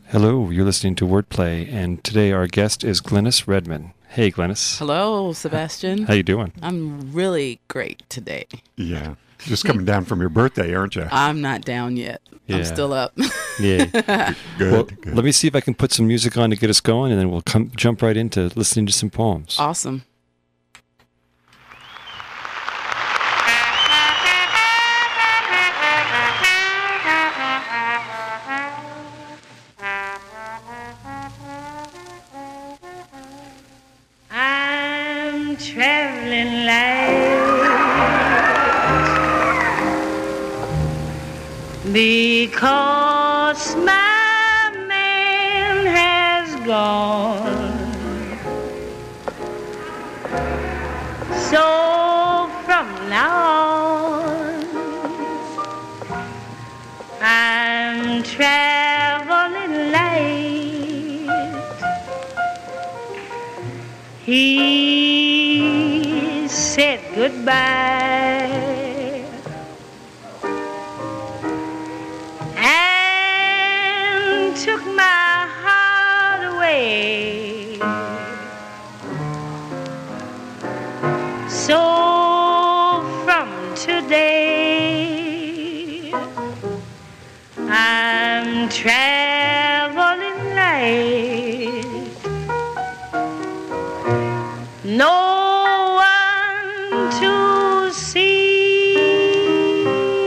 Hello, you're listening to Wordplay, and today our guest is Glennis Redman. Hey, Glennis. Hello, Sebastian. How you doing? I'm really great today. Yeah. Just coming down from your birthday, aren't you? I'm not down yet. Yeah. I'm still up. Yeah. Good. Let me see if I can put some music on to get us going, and then we'll jump right into listening to some poems. Awesome. I'm traveling light because my man has gone. So from now on, I'm traveling light. He said goodbye and took my heart away. So from today, I'm traveling light. No one to see.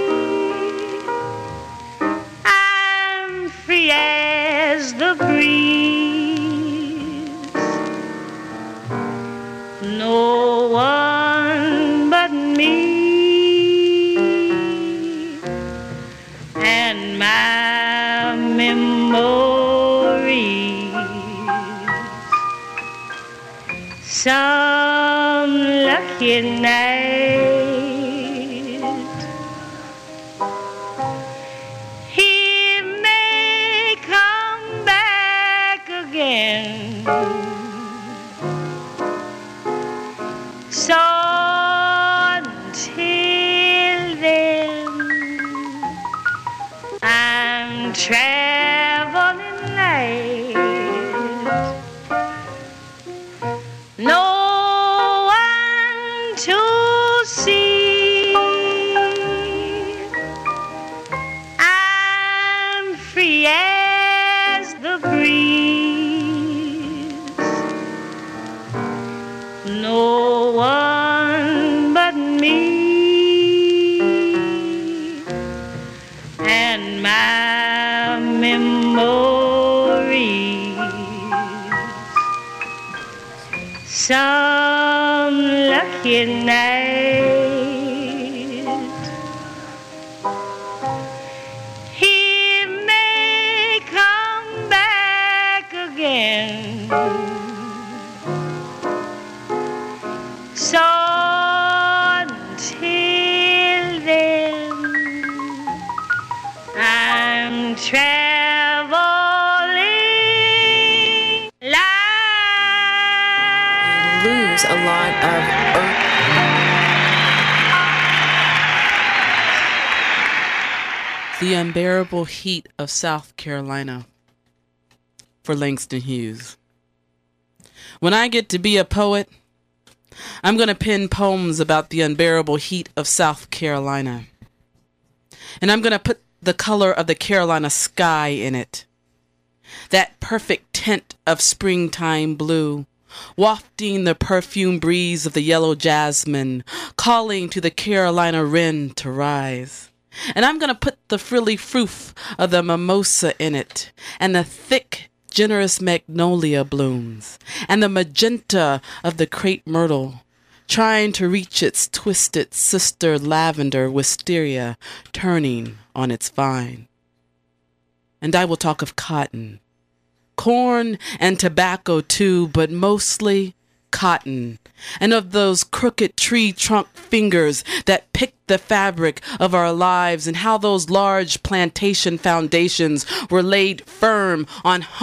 I'm free as the breeze. No one but me and my memories. Some lucky night he may come back again. So until then, I'm traveling light. No one to see. I'm free as the breeze. No one but me and my memories. Some lucky night he may come back again. So until then, I'm traveling light. Lose a lot of earth. The Unbearable Heat of South Carolina, for Langston Hughes. When I get to be a poet, I'm going to pen poems about the unbearable heat of South Carolina. And I'm going to put the color of the Carolina sky in it. That perfect tint of springtime blue, wafting the perfume breeze of the yellow jasmine, calling to the Carolina wren to rise. And I'm going to put the frilly froof of the mimosa in it, and the thick, generous magnolia blooms, and the magenta of the crepe myrtle, trying to reach its twisted sister lavender wisteria, turning on its vine. And I will talk of cotton, corn and tobacco too, but mostly cotton, and of those crooked tree trunk fingers that pick the fabric of our lives, and how those large plantation foundations were laid firm on humped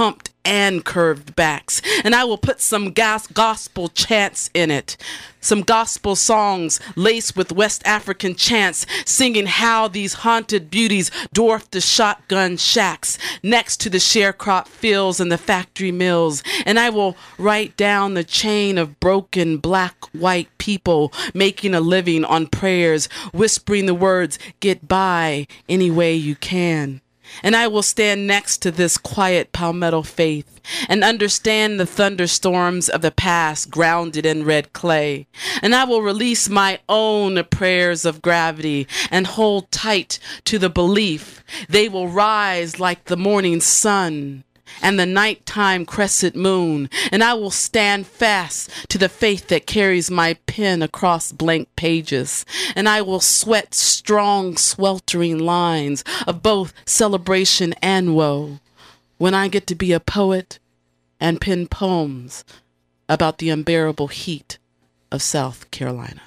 and curved backs. And I will put some gospel chants in it. Some gospel songs laced with West African chants, singing how these haunted beauties dwarf the shotgun shacks next to the sharecrop fields and the factory mills. And I will write down the chain of broken black, white people making a living on prayers, whispering the words, "Get by any way you can." And I will stand next to this quiet palmetto faith and understand the thunderstorms of the past grounded in red clay. And I will release my own prayers of gravity and hold tight to the belief they will rise like the morning sun and the nighttime crescent moon. And I will stand fast to the faith that carries my pen across blank pages. And I will sweat strong, sweltering lines of both celebration and woe when I get to be a poet and pen poems about the unbearable heat of South Carolina.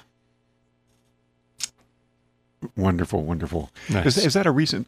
Wonderful, wonderful. Nice. Is that a recent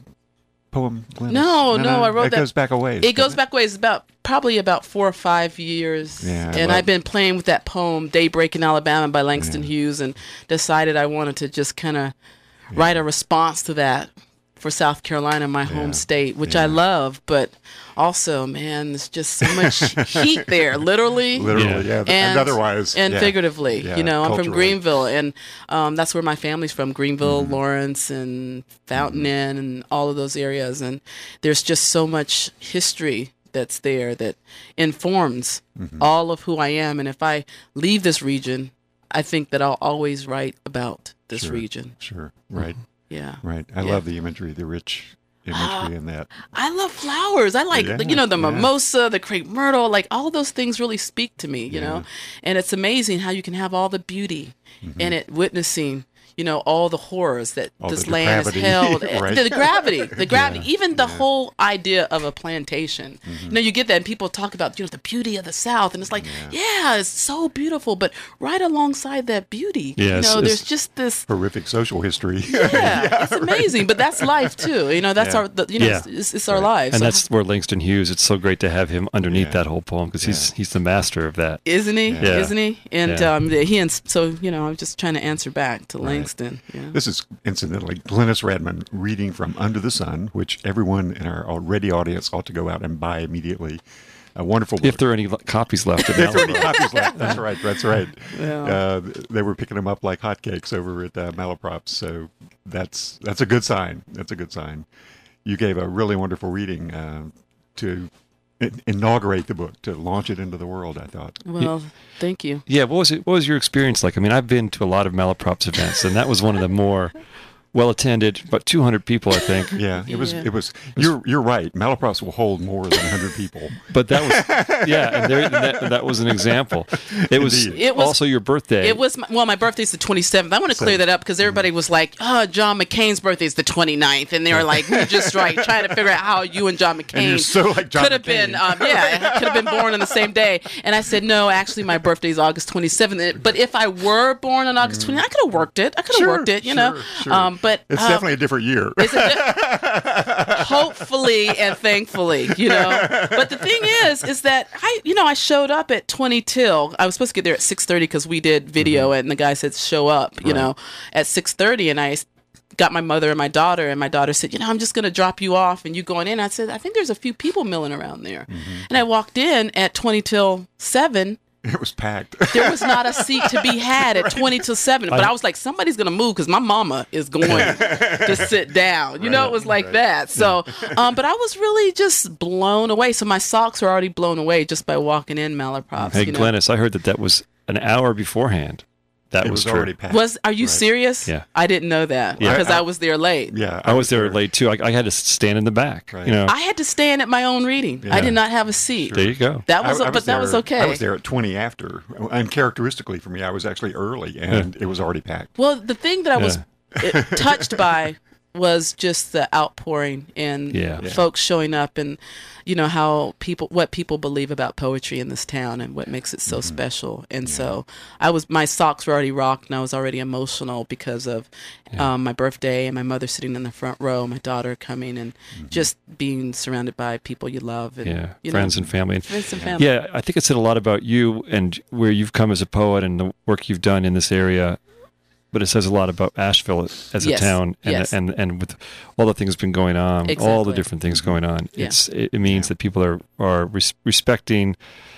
poem, Glennis? No, I wrote that. It goes back a ways. It goes back ways, probably about 4 or 5 years. Yeah, and I've been playing with that poem, Daybreak in Alabama by Langston Hughes, and decided I wanted to just kind of write a response to that for South Carolina, my home state, which I love, but also, man, there's just so much heat there, literally, and otherwise, and figuratively. Yeah, I'm from culturally. Greenville, and that's where my family's from. Greenville, Lawrence, and Fountain Inn, and all of those areas, and there's just so much history that's there that informs all of who I am. And if I leave this region, I think that I'll always write about this region. Sure, right. Yeah. Right. I love the imagery, the rich imagery in that. I love flowers. I like, the mimosa, the crepe myrtle, like all of those things really speak to me, you know? And it's amazing how you can have all the beauty in it, witnessing, all the horrors that all this the land has depravity, held. right? The gravity, even the whole idea of a plantation. You get that, and people talk about, the beauty of the South, and it's like, it's so beautiful, but right alongside that beauty, there's just this horrific social history. it's amazing, but that's life too. That's our, it's our lives. And So that's where Langston Hughes. It's so great to have him underneath that whole poem because he's the master of that, isn't he? Yeah. Isn't he? And I'm just trying to answer back to Langston. Yeah. This is, incidentally, Glennis Redmond reading from Under the Sun, which everyone in our already audience ought to go out and buy immediately. A wonderful book. if there are any copies left. If there are any copies left. That's right. Yeah. They were picking them up like hotcakes over at Malaprops, so that's a good sign. That's a good sign. You gave a really wonderful reading to inaugurate the book, to launch it into the world, I thought. Well, thank you. Yeah, what was your experience like? I mean, I've been to a lot of Malaprops events, and that was one of the more well attended, about 200 people, I think. Yeah, it was. You're right. Malaprops will hold more than 100 people. But that was that was an example. It was also your birthday. It was my birthday's the 27th. I want to clear that up because everybody was like, "Oh, John McCain's birthday's the 29th," and they were like, "We're just trying to figure out how you and John McCain And you're so like John could have McCain. been, could have been born on the same day." And I said, "No, actually, my birthday's August 27th. But if I were born on August 29th, I could have worked it. Sure. But it's definitely a different year. Hopefully and thankfully, But the thing is that I showed up at 20 till. I was supposed to get there at 6:30 because we did video, and the guy said show up, at 6:30, and I got my mother and my daughter said, I'm just going to drop you off and you going in. I said, I think there's a few people milling around there. And I walked in at 20 till 7. It was packed. There was not a seat to be had at 20 till 7. But I was like, somebody's going to move because my mama is going to sit down. It was like that. So, but I was really just blown away. So my socks were already blown away just by walking in Malaprops. Hey, Glennis, I heard that was an hour beforehand. That It was was true. already packed. Are you serious? Yeah. I didn't know that Yeah. because I was there late. Yeah, I was there late too. I had to stand in the back. Right. I had to stand at my own reading. I did not have a seat. There you go. That was, I but that was okay. I was there at 20 after. Uncharacteristically for me, I was actually early, and it was already packed. Well, the thing that I was touched by was just the outpouring and Yeah. folks showing up, and how what people believe about poetry in this town and what makes it so special. And so my socks were already rocked, and I was already emotional because of my birthday and my mother sitting in the front row, my daughter coming, and just being surrounded by people you love, and friends and family. friends and family. Yeah, I think it said a lot about you and where you've come as a poet and the work you've done in this area. But it says a lot about Asheville as a Yes, town, and yes. and with all the things been going on, all the Exactly. different things going on. Yeah. It means that people are respecting,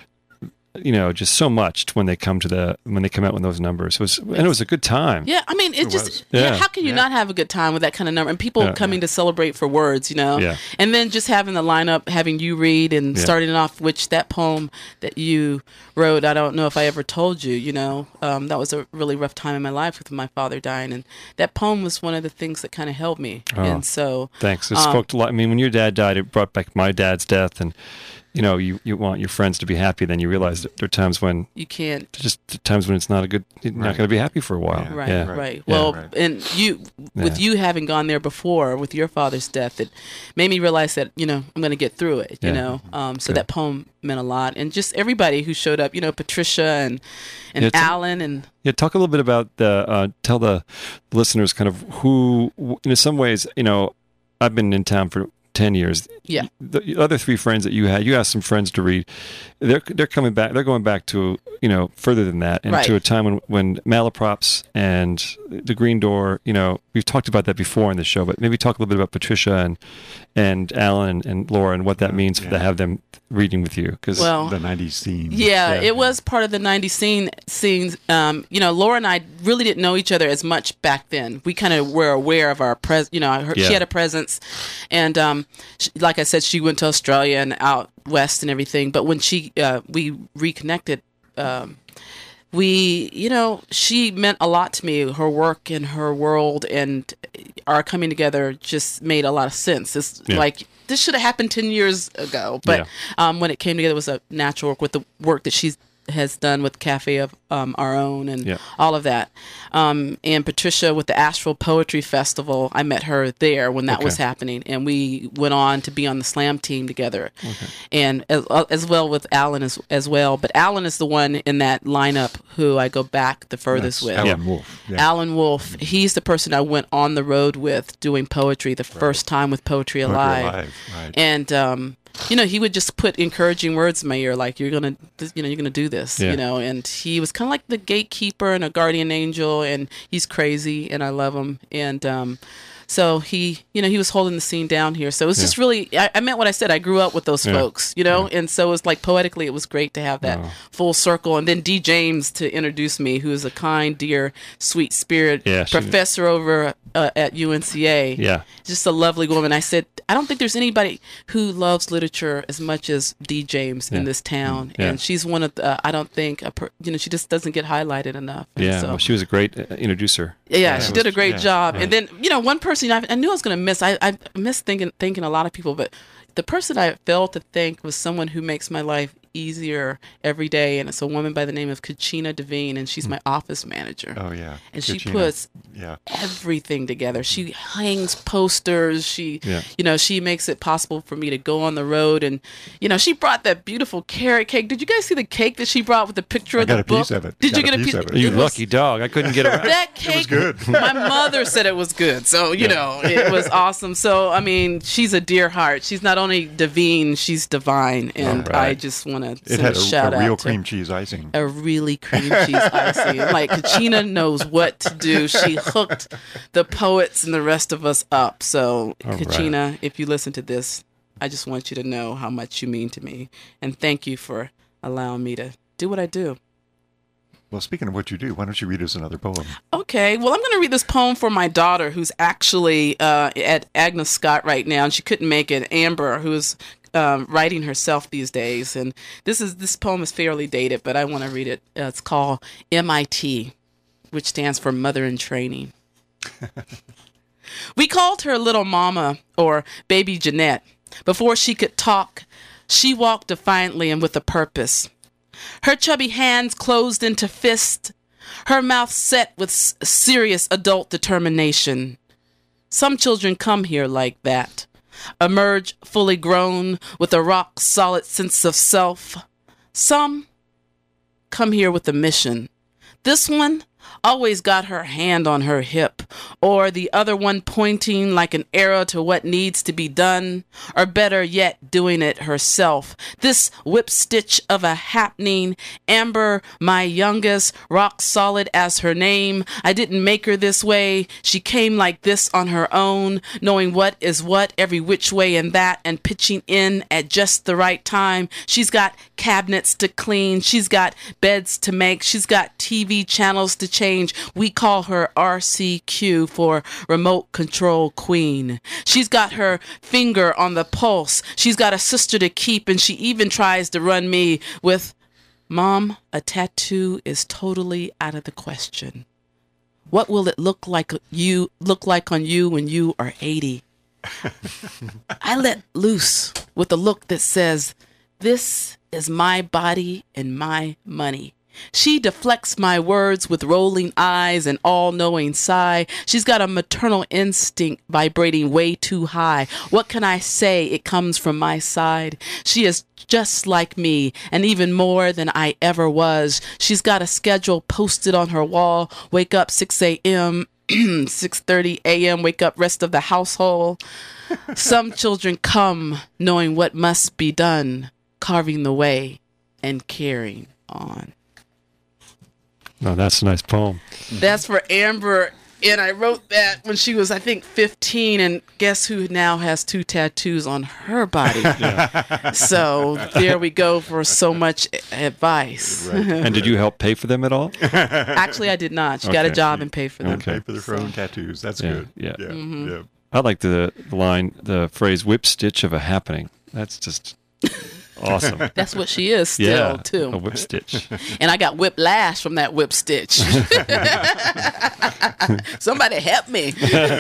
just so much when they come out with those numbers. It was a good time. Yeah, I mean, It just was. Yeah. how can you not have a good time with that kind of number and people Yeah. coming to celebrate for words, Yeah. and then just having the lineup, having you read and Yeah. starting off, which that poem that you wrote, I don't know if I ever told you, that was a really rough time in my life with my father dying, and that poem was one of the things that kind of held me, Oh. and so Thanks. It spoke to a lot. I mean, when your dad died, it brought back my dad's death, and you want your friends to be happy. Then you realize that there are times when you can't. it's not you're not going to be happy for a while. Yeah. Right, Yeah. right. Yeah. Well, Right. and with you having gone there before with your father's death, it made me realize that, I'm going to get through it, Yeah. So Good. that poem meant a lot. And just everybody who showed up, Patricia and Yeah, Alan and Yeah, talk a little bit about tell the listeners kind of who, in some ways, I've been in town for 10 years. Yeah. The other three friends that you asked some friends to read, they're coming back, they're going back to, further than that, and Right. to a time when malaprops and the Green Door, we've talked about that before in the show, but maybe talk a little bit about Patricia and Alan and Laura and what that means to have them reading with you. Because Well, The 90s scene. Yeah, Yeah. it was part of the 90s scenes. Laura and I really didn't know each other as much back then. We kind of were aware of our she had a presence, and like I said, she went to Australia and out west and everything. But when we reconnected, she meant a lot to me. Her work and her world and our coming together just made a lot of sense. It's like this should have happened 10 years ago, but when it came together, it was a natural work with the work that she has done with Cafe of Our Own and all of that. And Patricia with the Asheville Poetry Festival, I met her there when that was happening, and we went on to be on the Slam team together, and as well with Alan as well. But Alan is the one in that lineup who I go back the furthest with. Alan Wolf. Yeah. Alan Wolf, he's the person I went on the road with doing poetry the first time with Poetry Alive. Right. And he would just put encouraging words in my ear, like you're gonna do this, And he was kind of like the gatekeeper and a guardian angel, and he's crazy, and I love him. And so he was holding the scene down here. So it was just really, I meant what I said. I grew up with those folks, and so it was like poetically, it was great to have that full circle. And then D. James to introduce me, who is a kind, dear, sweet spirit professor over at UNCA. Yeah. Just a lovely woman. I said, I don't think there's anybody who loves literature as much as D. James in this town. Yeah. And she's one of the, I don't think, she just doesn't get highlighted enough. And Yeah, so, well, she was a great introducer. yeah, she did a great job. right. And then, one person I knew I was going to miss. I miss thinking a lot of people, but the person I failed to thank was someone who makes my life easier every day, and it's a woman by the name of Kachina Devine, and she's my office manager. Oh, yeah. And she Kachina. puts Yeah. everything together. She hangs posters. She makes it possible for me to go on the road. And, she brought that beautiful carrot cake. Did you guys see the cake that she brought with the picture I of the got a book? piece of it. Did you Got get a a piece piece of it. You It was- lucky dog. I couldn't get around. that cake, good. my mother said it was good. So, it was awesome. So, I mean, she's a dear heart. She's not only Devine, she's divine. And All right. I just want to It send had a shout a real out to cream cheese icing. a really cream cheese icing. Like, Kachina knows what to do. She hooked the poets and the rest of us up. So, All right. Kachina, if you listen to this, I just want you to know how much you mean to me. And thank you for allowing me to do what I do. Well, speaking of what you do, why don't you read us another poem? Okay, well, I'm going to read this poem for my daughter, who's actually at Agnes Scott right now, and she couldn't make it. Amber, who's writing herself these days, and this poem is fairly dated, but I want to read it. It's called MIT, which stands for Mother in Training. We called her Little Mama or Baby Jeanette. Before she could talk, she walked defiantly and with a purpose. Her chubby hands closed into fists, her mouth set with serious adult determination. Some children come here like that, emerge fully grown with a rock-solid sense of self. Some come here with a mission. This one always got her hand on her hip, or the other one pointing like an arrow to what needs to be done, or better yet, doing it herself. This whip stitch of a happening, Amber, my youngest, rock solid as her name. I didn't make her this way. She came like this on her own, knowing what is what every which way and that, and pitching in at just the right time. She's got cabinets to clean. She's got beds to make. She's got TV channels to change. We call her RCQ for Remote Control Queen. She's got her finger on the pulse. She's got a sister to keep, and she even tries to run me with, "Mom, a tattoo is totally out of the question. What will it look like on you when you are 80? I let loose with a look that says, "This is my body and my money." She deflects my words with rolling eyes and all-knowing sigh. She's got a maternal instinct vibrating way too high. What can I say? It comes from my side. She is just like me, and even more than I ever was. She's got a schedule posted on her wall. Wake up 6 a.m., 6:30 a.m., wake up rest of the household. Some children come knowing what must be done, carving the way and carrying on. Oh, that's a nice poem. That's for Amber, and I wrote that when she was, I think, 15, and guess who now has 2 tattoos on her body? So there we go for so much advice. Right. And did you help pay for them at all? Actually, I did not. She got a Okay. job and paid for them. Pay for their own tattoos. That's Yeah, good. yeah. Yeah. Mm-hmm. Yeah. I like the phrase "whip stitch of a happening." That's just awesome. That's what she is still, Yeah, a too. whip stitch. And I got whiplash from that whip stitch. Somebody help me.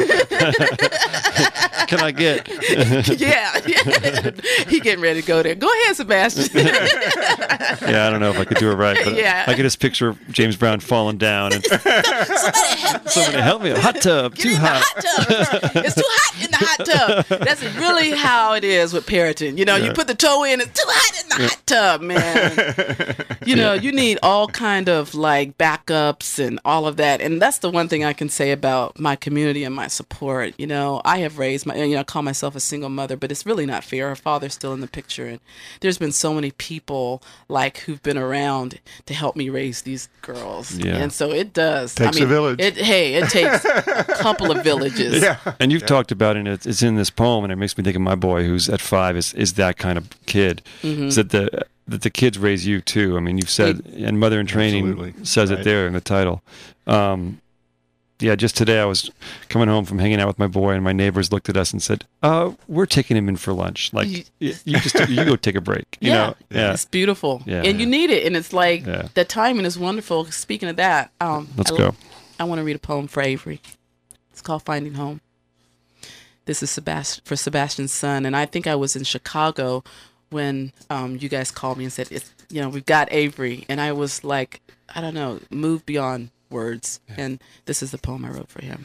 Can I get? Yeah. He getting ready to go there. Go ahead, Sebastian. Yeah, I don't know if I could do it right, but Yeah. I could just picture James Brown falling down and somebody help me! A hot tub, Get too in hot. the hot tub. It's too hot in the hot tub. That's really how it is with parenting. You know, you put the toe in, it's too hot in the hot tub, man. You know, you need all kind of like backups and all of that. And that's the one thing I can say about my community and my support. You know, I have raised I call myself a single mother, but it's really not fair. Her father's still in the picture. And there's been so many people like who've been around to help me raise these girls. Yeah. And so it does. Takes a village. It takes a couple of villages. Yeah. And you've talked about it, and it's in this poem, and it makes me think of my boy who's at 5 is that kind of kid. Mm-hmm. Is that the kids raise you too? I mean, you've said, and Mother in Training Absolutely. says it Right. there in the title. Yeah, just today I was coming home from hanging out with my boy, and my neighbors looked at us and said, "We're taking him in for lunch. Like, you go take a break." You know? Yeah. It's beautiful. Yeah. And you need it. And it's like, Yeah. the timing is wonderful. Speaking of that, Let's go. I want to read a poem for Avery. It's called Finding Home. This is for Sebastian's son. And I think I was in Chicago when you guys called me and said, we've got Avery. And I was like, I don't know, moved beyond words. And this is the poem I wrote for him.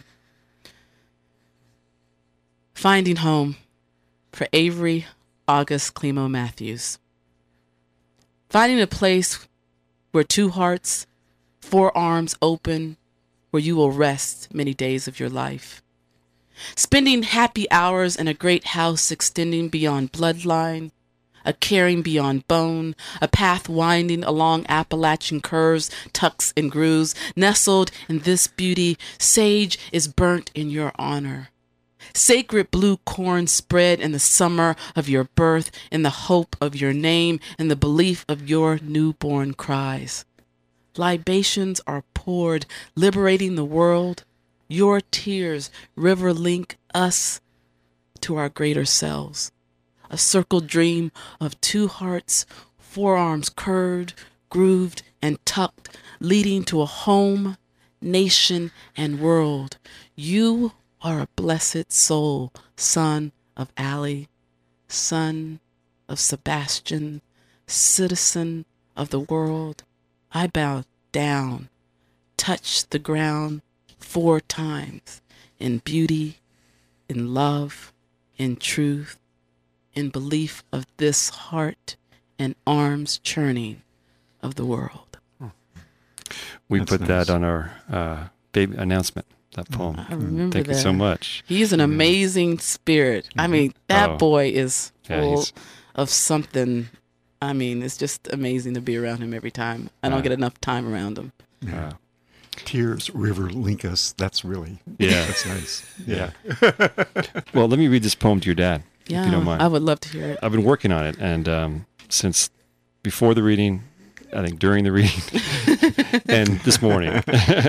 Finding Home for Avery August Clemo Matthews. Finding a place where 2 hearts, 4 arms open, where you will rest many days of your life. Spending happy hours in a great house extending beyond bloodline, a caring beyond bone, a path winding along Appalachian curves, tucks and grooves. Nestled in this beauty, sage is burnt in your honor. Sacred blue corn spread in the summer of your birth, in the hope of your name, in the belief of your newborn cries. Libations are poured, liberating the world. Your tears river link us to our greater selves. A circled dream of 2 hearts, 4 arms curved, grooved, and tucked, leading to a home, nation, and world. You are a blessed soul, son of Ali, son of Sebastian, citizen of the world. I bow down, touch the ground 4 times in beauty in love, in truth, in belief of this heart and arms churning of the world. We That's put nice. that on our baby announcement, that poem. I remember Thank that. you so much. He's an amazing spirit. I mean, that Oh. boy is Yeah, full he's- of something. I mean, it's just amazing to be around him every time. I don't Wow. get enough time around him. Yeah. Tears, river, link us. That's really, Yeah. that's nice. Yeah. Well, let me read this poem to your dad, Yeah, if you don't mind. I would love to hear it. I've been working on it, and since before the reading, I think during the reading, and this morning,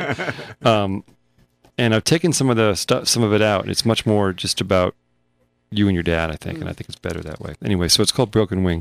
and I've taken some of the stuff, some of it out, and it's much more just about you and your dad, I think, and I think it's better that way. Anyway, so it's called Broken Wing.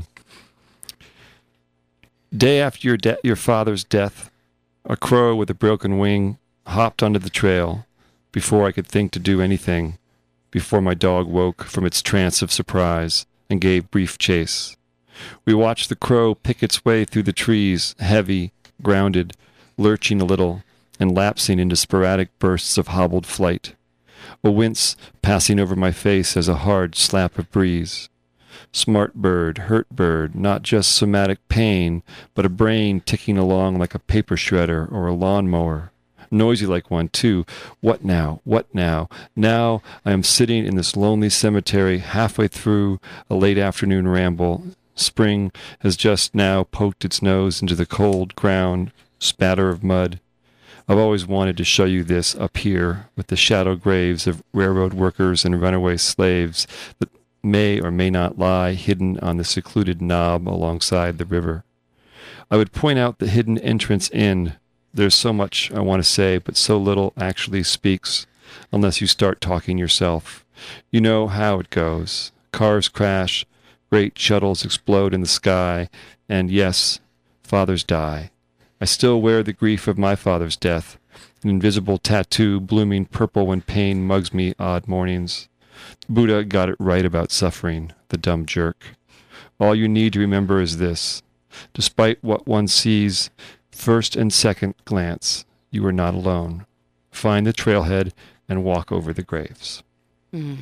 Day after your father's death, a crow with a broken wing hopped onto the trail before I could think to do anything, before my dog woke from its trance of surprise and gave brief chase. We watched the crow pick its way through the trees, heavy, grounded, lurching a little, and lapsing into sporadic bursts of hobbled flight. A wince passing over my face as a hard slap of breeze. Smart bird, hurt bird, not just somatic pain, but a brain ticking along like a paper shredder or a lawnmower. Noisy like one, too. What now? What now? Now I am sitting in this lonely cemetery halfway through a late afternoon ramble. Spring has just now poked its nose into the cold ground, spatter of mud. I've always wanted to show you this up here, with the shadow graves of railroad workers and runaway slaves that may or may not lie hidden on the secluded knob alongside the river. I would point out the hidden entrance in. There's so much I want to say, but so little actually speaks, unless you start talking yourself. You know how it goes. Cars crash, great shuttles explode in the sky, and yes, fathers die. I still wear the grief of my father's death, an invisible tattoo blooming purple when pain mugs me odd mornings. Buddha got it right about suffering, the dumb jerk. All you need to remember is this. Despite what one sees, first and second glance, you are not alone. Find the trailhead and walk over the graves. Mm.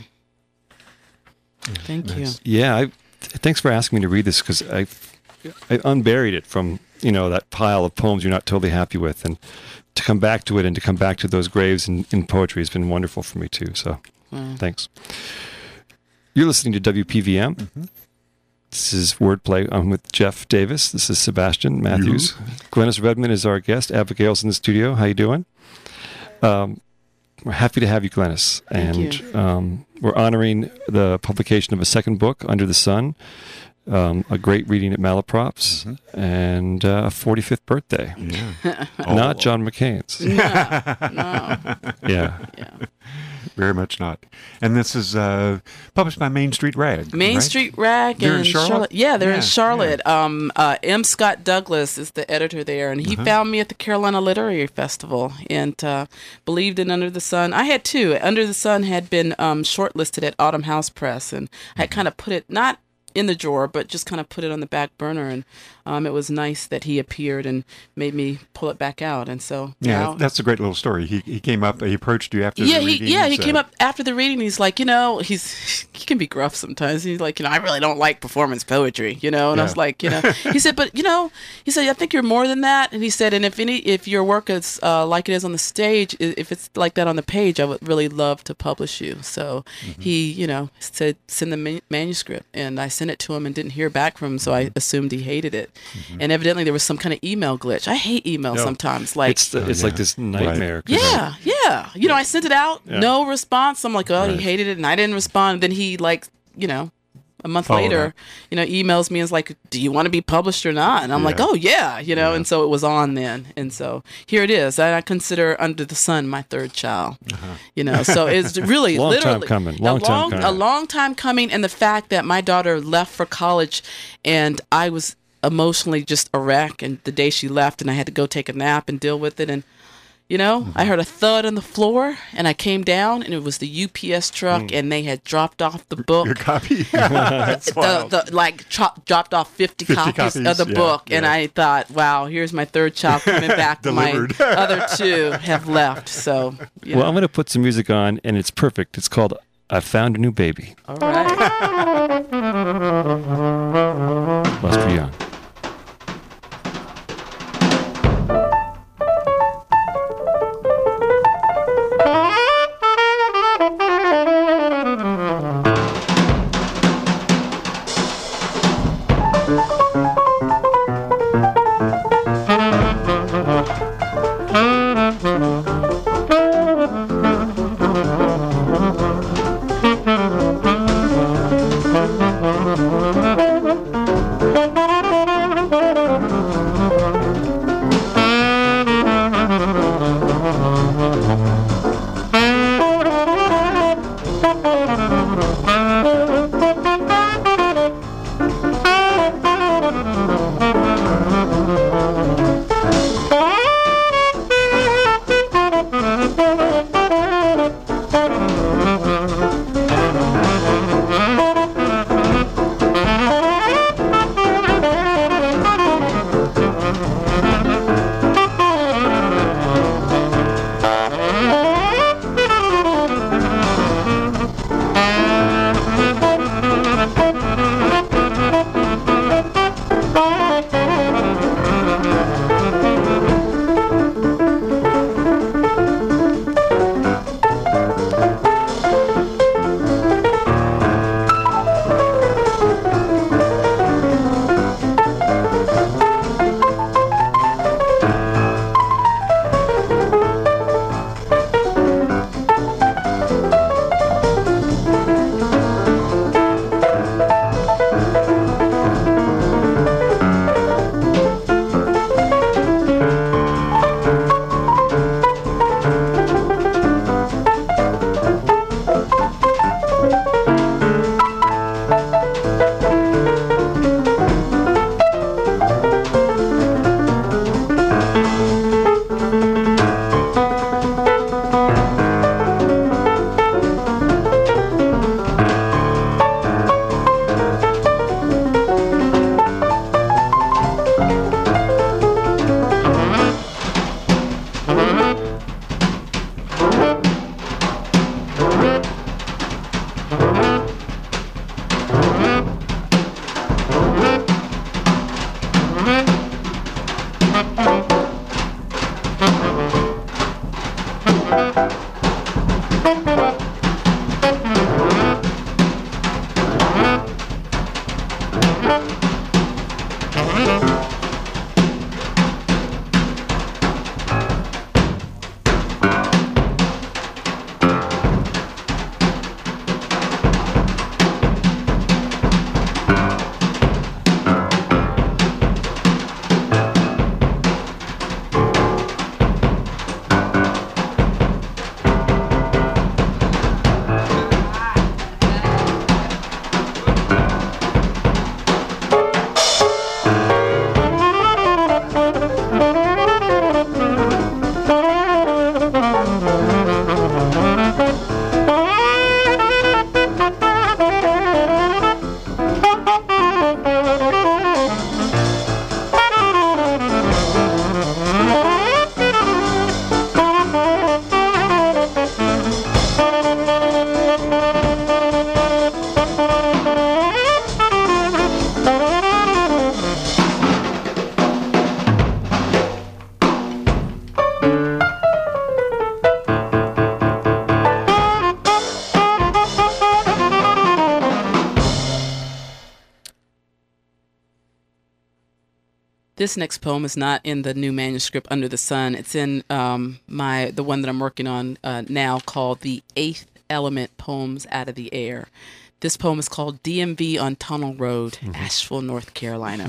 Thank you. Nice. Yeah, thanks for asking me to read this, because I unburied it from, that pile of poems you're not totally happy with, and to come back to it and to come back to those graves in poetry has been wonderful for me too. So thanks. You're listening to WPVM. Mm-hmm. This is Wordplay. I'm with Jeff Davis. This is Sebastian Matthews. Glennis Redman is our guest. Abigail's in the studio. How you doing? We're happy to have you, Glennis. Thank And we're honoring the publication of a second book, Under the Sun, a great reading at Malaprops, and a 45th birthday. Yeah. Not John McCain's. No. Yeah. Yeah. Very much not. And this is published by Main Street Rag. Main right? Street Rag They're in and Charlotte? Yeah, they're in Yeah, Charlotte. M. Scott Douglas is the editor there, and he found me at the Carolina Literary Festival and believed in Under the Sun. I had two. Under the Sun had been shortlisted at Autumn House Press, and I had kind of put it not in the drawer, but just kind of put it on the back burner. And it was nice that he appeared and made me pull it back out. And so Yeah, now, that's a great little story. He came up, he approached you after yeah, the reading. he came up after the reading. He's like, he can be gruff sometimes. He's like, I really don't like performance poetry, And I was Yeah. like, he said, but he said, I think you're more than that. And he said, and if your work is like it is on the stage, if it's like that on the page, I would really love to publish you. So he, said send the manuscript, and I sent it to him and didn't hear back from him. So I assumed he hated it, and evidently there was some kind of email glitch. I hate email sometimes. Like It's like this nightmare. 'cause yeah. I sent it out, Yeah. no response. I'm like, oh, he Right. hated it, and I didn't respond. And then he, a month Followed later, up. emails me and is like, do you want to be published or not? And I'm like, Yeah. oh, yeah, Yeah. And so it was on then. And so here it is. I consider Under the Sun my third child, So it's really, Long time literally coming. Long time coming. a long time coming. And the fact that my daughter left for college and I was emotionally just a wreck, and the day she left and I had to go take a nap and deal with it, and I heard a thud on the floor, and I came down, and it was the UPS truck, and they had dropped off the book. Your copy? That's wild. Dropped off 50 copies of the yeah, book, and yeah. I thought, wow, here's my third child coming back. My Delivered. other two have left, so Well, I'm going to put some music on, and it's perfect. It's called I Found a New Baby. All right. Buster Young. This next poem is not in the new manuscript Under the Sun. It's in the one that I'm working on now, called The Eighth Element Poems Out of the Air. This poem is called DMV on Tunnel Road, Asheville, North Carolina.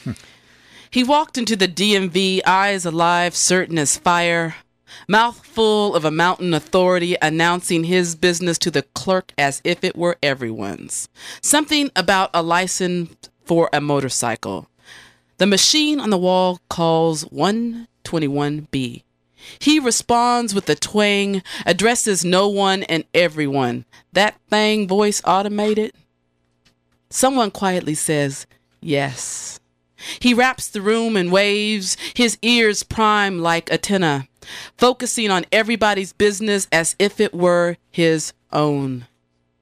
He walked into the DMV, eyes alive, certain as fire, mouth full of a mountain authority, announcing his business to the clerk as if it were everyone's. Something about a license for a motorcycle. The machine on the wall calls 121B. He responds with a twang, addresses no one and everyone. That thing voice automated? Someone quietly says, yes. He wraps the room in waves, his ears prime like antenna, focusing on everybody's business as if it were his own.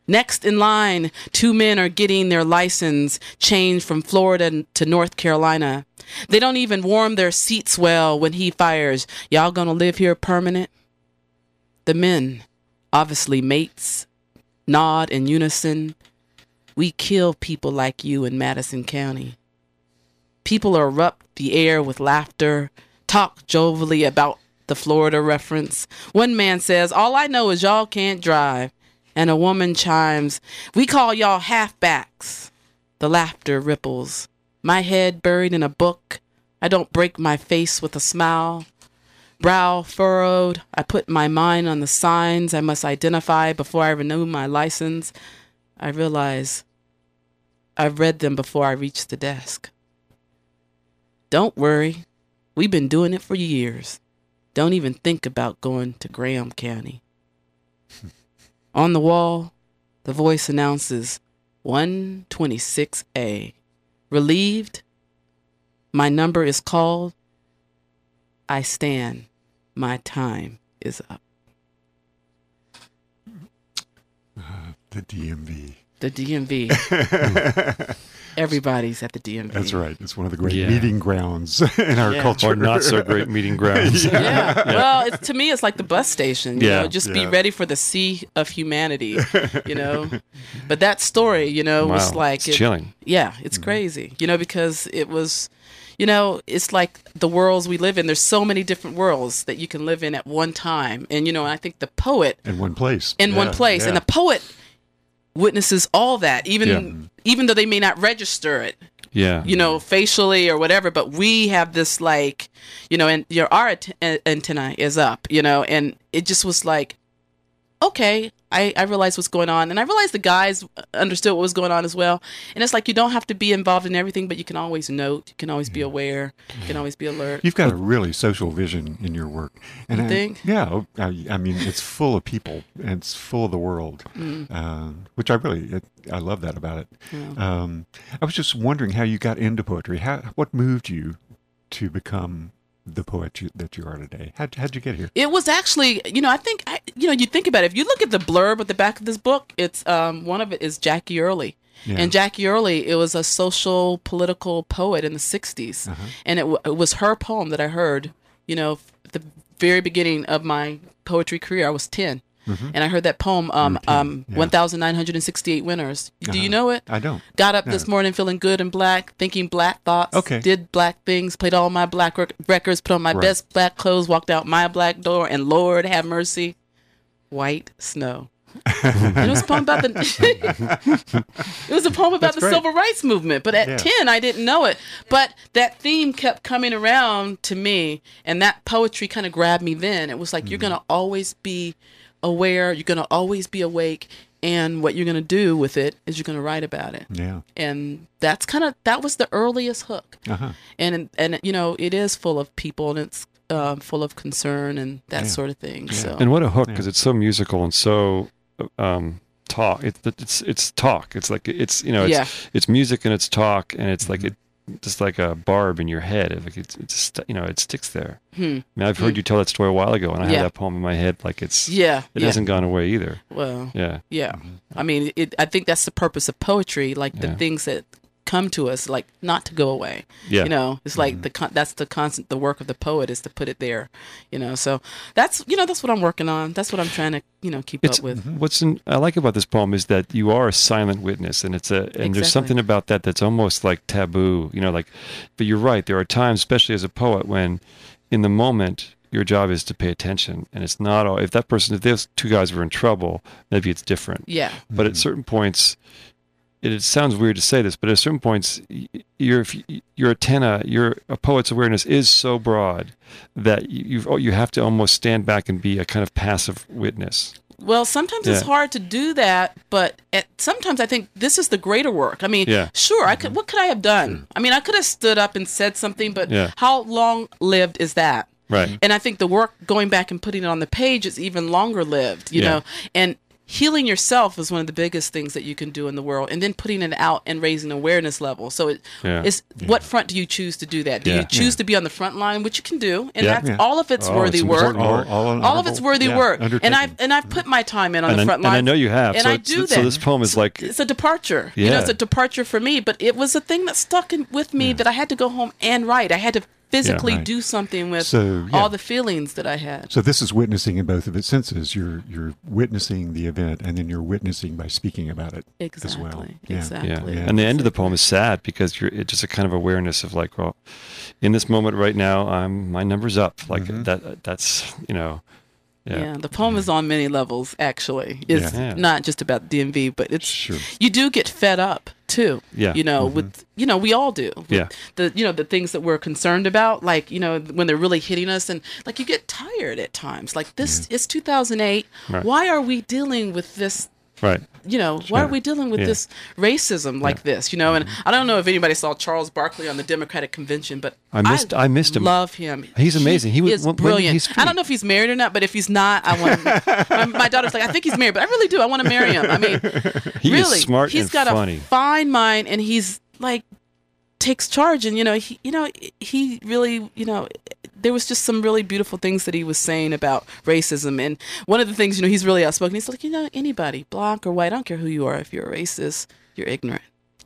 Next in line, 2 men are getting their license changed from Florida to North Carolina. They don't even warm their seats well when he fires, "Y'all gonna live here permanent?" The men, obviously mates, nod in unison. "We kill people like you in Madison County." People erupt the air with laughter, talk jovially about the Florida reference. One man says, "All I know is y'all can't drive." And a woman chimes, "We call y'all halfbacks." The laughter ripples. My head buried in a book. I don't break my face with a smile. Brow furrowed, I put my mind on the signs I must identify before I renew my license. I realize I've read them before I reach the desk. Don't worry. We've been doing it for years. Don't even think about going to Graham County. On the wall, the voice announces 126A. Relieved, my number is called. I stand. My time is up. The DMV. The DMV. Everybody's at the DMV. That's right. It's one of the great Yeah. meeting grounds in our Yeah. culture. Or not so great meeting grounds. Yeah. Well, to me, it's like the bus station. You Yeah. know, just be Yeah. ready for the sea of humanity. You know, but that story, you know, was Wow, like it's chilling. Yeah, it's crazy. You know, because it was, you know, it's like the worlds we live in. There's so many different worlds that you can live in at one time, and you know, I think the poet In one place. in one place, and the poet witnesses all that, even though they may not register it, Yeah. you know, facially or whatever, but we have this, like, you know, and our antenna is up, you know, and it just was like, okay, I realized what's going on, and I realized the guys understood what was going on as well. And it's like, you don't have to be involved in everything, but you can always note, you can always be aware, you can always be alert. You've got a really social vision in your work. And You think? Yeah. I mean, it's full of people, and it's full of the world, which I love that about it. Yeah. I was just wondering how you got into poetry. What moved you to become the poet that you are today? How'd you get here? It was actually, you know, you think about it. If you look at the blurb at the back of this book, it's one of it is Jackie Early. Yeah. And Jackie Early, it was a social political poet in the 60s. And it was her poem that I heard, you know, at the very beginning of my poetry career. I was 10. And I heard that poem, 1,968 Winners. Do you know it? I don't. Got up No. this morning feeling good and black, thinking black thoughts, Okay. did black things, played all my black records, put on my Right. best black clothes, walked out my black door, and Lord have mercy, white snow. And it was a poem about That's the great. civil rights movement. But at Yeah. 10, I didn't know it. But that theme kept coming around to me, and that poetry kind of grabbed me then. It was like, you're going to always be aware, you're going to always be awake, and what you're going to do with it is you're going to write about it. Yeah. And that was the earliest hook. Uh-huh. And you know, it is full of people, and it's full of concern and that Yeah. sort of thing. So And what a hook, because it's so musical and so talk. It's talk. It's like it's you know it's Yeah. it's music and it's talk, and it's like it just like a barb in your head. Like it's you know, it sticks there. I mean, I've heard you tell that story a while ago, and I Yeah. have that poem in my head. Like it yeah. hasn't gone away either. Well, Yeah. yeah. I mean, I think that's the purpose of poetry, like the Yeah. things that come to us, like not to go away. Yeah. You know, it's like that's the constant. The work of the poet is to put it there. You know, so that's what I'm working on. That's what I'm trying to keep It's up with. I like about this poem is that you are a silent witness, and there's Exactly. something about that that's almost like taboo, you know, like. But you're right. There are times, especially as a poet, when in the moment your job is to pay attention, and it's not all. If those two guys were in trouble, maybe it's different. Yeah. But at certain points, it sounds weird to say this, but at certain points, your antenna, a poet's awareness is so broad that you have to almost stand back and be a kind of passive witness. Well, sometimes it's Yeah. hard to do that, but sometimes I think this is the greater work. I mean, Yeah. sure, what could I have done? I mean, I could have stood up and said something, but Yeah. how long-lived is that? Right. And I think the work going back and putting it on the page is even longer lived, you Yeah. know. And healing yourself is one of the biggest things that you can do in the world, and then putting it out and raising awareness level. So it's what front do you choose to do that? Do you choose to be on the front line, which you can do, and that's all of it's worthy work. All of it's worthy work, and I've put my time in on the front line, and I know you have. And so I do that. So this poem is like it's a departure. Yeah. You know, it's a departure for me, but it was a thing that stuck with me that I had to go home and write. I had to physically do something with all the feelings that I had. So this is witnessing in both of its senses. You're witnessing the event, and then you're witnessing by speaking about it as well. Exactly. And the end of the poem is sad because it's just a kind of awareness of like, well, in this moment right now, my number's up. Like that's Yeah, the poem is on many levels. Actually, it's not just about DMV, but it's you do get fed up too. Yeah, with we all do. With the things that we're concerned about, like when they're really hitting us, and like you get tired at times. Like this, it's 2008. Right. Why are we dealing with this? Right. Why are we dealing with this racism like this? And I don't know if anybody saw Charles Barkley on the Democratic Convention, but I missed him. Love him. He's amazing. He is brilliant. I don't know if he's married or not, but if he's not, I want. My daughter's like, I think he's married, but I really do. I want to marry him. I mean, he really, is smart he's and got funny. a fine mind, and he's like takes charge, and he really there was just some really beautiful things that he was saying about racism. And one of the things, he's really outspoken. He's like, anybody, black or white, I don't care who you are. If you're a racist, you're ignorant,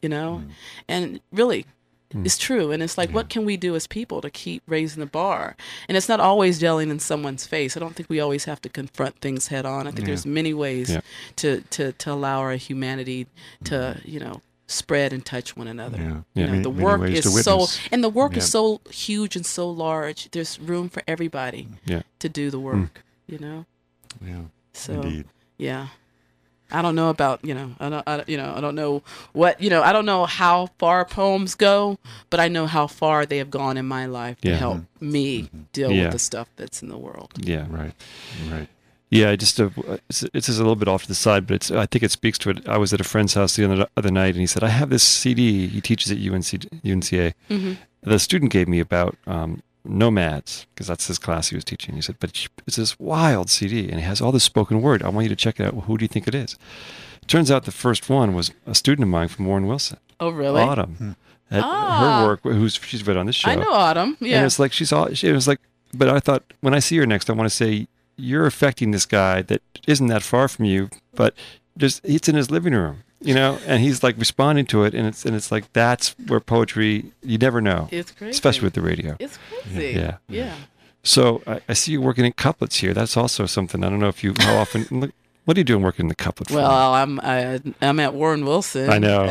and really it's true. And it's like, what can we do as people to keep raising the bar? And it's not always yelling in someone's face. I don't think we always have to confront things head on. I think there's many ways to allow our humanity to, spread and touch one another. The work is is so huge and so large. There's room for everybody to do the work. So indeed. I don't know about I don't know what I don't know how far poems go, but I know how far they have gone in my life to help me deal with the stuff that's in the world. Yeah, right. Yeah, it's just a little bit off to the side, but I think it speaks to it. I was at a friend's house the other night, and he said, I have this CD. He teaches at UNCA. The student gave me about nomads, because that's his class he was teaching. He said, but it's this wild CD, and it has all this spoken word. I want you to check it out. Well, who do you think it is? Turns out the first one was a student of mine from Warren Wilson. Oh, really? Autumn. Her work, she's read on this show. I know Autumn, yeah. And it's like, it was like, but I thought, when I see her next, I want to say, you're affecting this guy that isn't that far from you, but it's in his living room, and he's like responding to it, and it's like that's where poetry, you never know. It's crazy, especially with the radio. It's crazy. Yeah. So I see you working in couplets here. That's also something. I don't know how often. What are you doing working in the couplet form? Well, I'm at Warren Wilson. I know.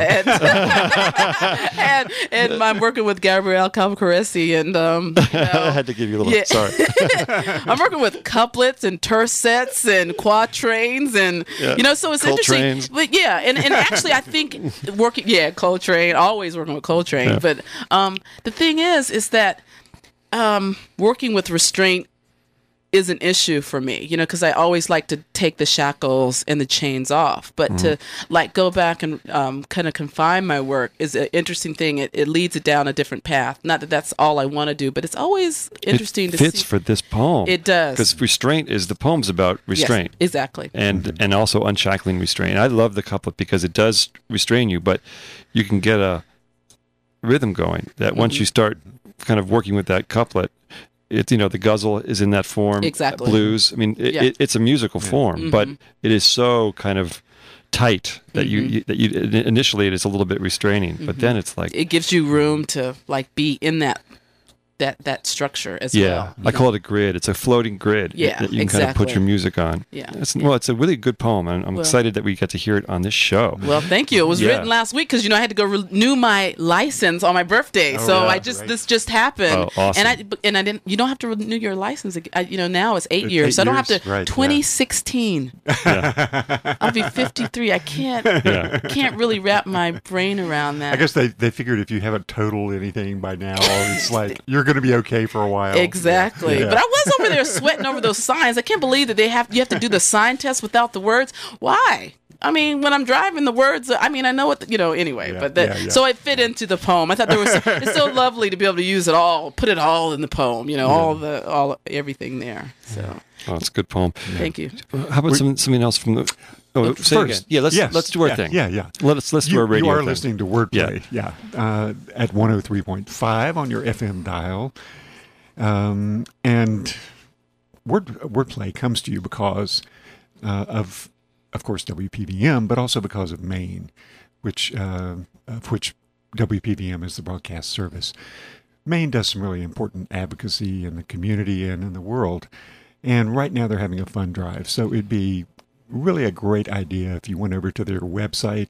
And I'm working with Gabrielle Calvacaresi, and I had to give you a little. Sorry. I'm working with couplets and tercets and quatrains, and so it's Coltrane's. interesting. But and actually I think Coltrane, always working with Coltrane. Yeah. But the thing is that working with restraint is an issue for me, because I always like to take the shackles and the chains off. But to go back and kind of confine my work is an interesting thing. It leads it down a different path. Not that that's all I want to do, but it's always interesting to see. It fits for this poem. It does. Because restraint the poem's about restraint. Yes, exactly. And also unshackling restraint. I love the couplet because it does restrain you, but you can get a rhythm going that once you start kind of working with that couplet, it's the guzzle is in that form. Exactly. Blues. I mean, it's a musical form, but it is so kind of tight that you initially it is a little bit restraining, but then it's like it gives you room to be in that structure as well. I call it a grid. It's a floating grid that you can kind of put your music on. It's a really good poem, and I'm excited that we get to hear it on this show. Well, thank you. It was written last week because I had to go renew my license on my birthday, this just happened. Oh, awesome. And I didn't. You don't have to renew your license. Now it's 8 years, so I don't have to. 2016. I'll be 53. I can't really wrap my brain around that. I guess they figured if you haven't totaled anything by now, it's like you're going to be okay for a while. Exactly. Yeah. But I was over there sweating over those signs. I can't believe that you have to do the sign test without the words. Why? I mean, when I'm driving, the words. I mean, I know what anyway. Yeah, but yeah. so it fit into the poem. I thought it's so lovely to be able to use it all, put it all in the poem. Everything there. So Oh, it's a good poem. thank you. How about something else from the? Oh, say it again. First, Yeah, let's yes, do our yeah, thing. Yeah. Let's do our radio. You are thing. listening to Wordplay, at 103.5 on your FM dial, and Wordplay comes to you because of course, WPVM, but also because of Maine, of which WPVM is the broadcast service. Maine does some really important advocacy in the community and in the world, and right now they're having a fund drive, so it'd be really a great idea if you went over to their website,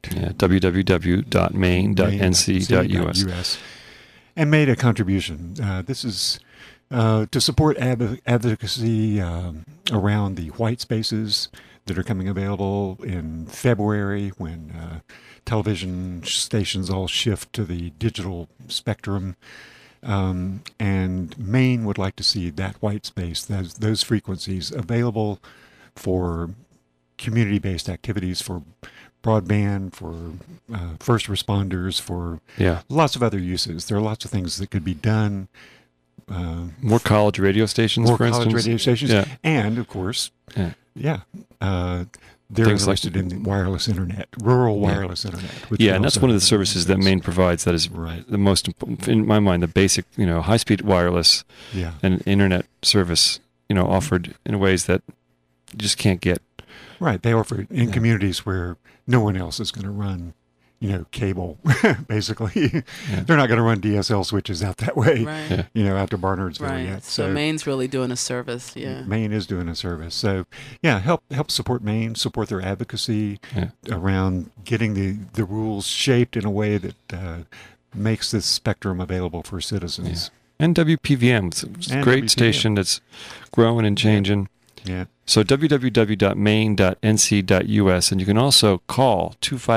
www.maine.nc.us, and made a contribution. This is to support advocacy around the white spaces that are coming available in February when television stations all shift to the digital spectrum. And Maine would like to see that white space, those frequencies available for community-based activities, for broadband, for first responders, for lots of other uses. There are lots of things that could be done. More college radio stations, More for college instance. radio stations. Yeah. And, of course, they're Things like- interested in wireless internet, rural wireless internet. which Yeah, would and that's also one of the be services that nice. Maine provides that is Right. the most, in my mind, the basic, high-speed wireless Yeah. and internet service, offered in ways that you just can't get. Right. They offer it in communities where no one else is going to run, cable, basically. They're not going to run DSL switches out that way, Right. out to Barnardsville Right. yet. So Maine's really doing a service. Yeah. Maine is doing a service. So, help support Maine, support their advocacy around getting the rules shaped in a way that makes this spectrum available for citizens. And WPVM, it's a And great WPVM. station that's growing and changing. Yeah. So www.maine.nc.us, and you can also call